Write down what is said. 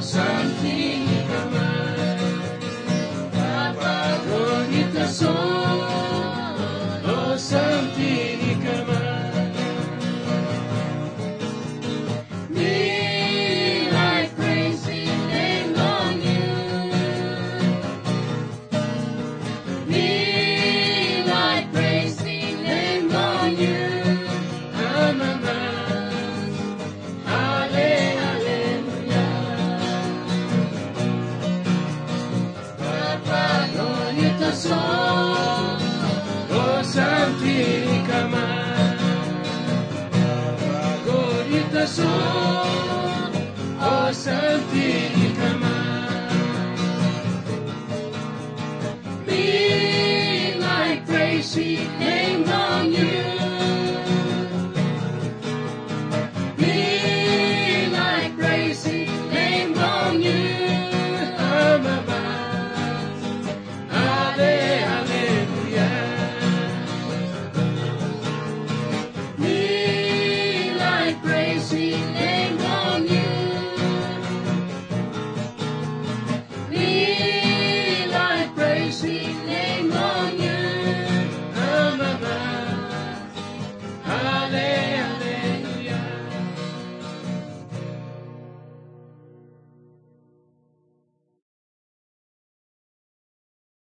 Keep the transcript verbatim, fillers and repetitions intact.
santini ka man. Papagod ka son, o santini ka man. Me like crazy name on you. Me like crazy name on you. I'm a man. Alle- Hallelujah. Papagod ka son, o santini ka man. Papagod ka son, o santini ka man. Me like crazy name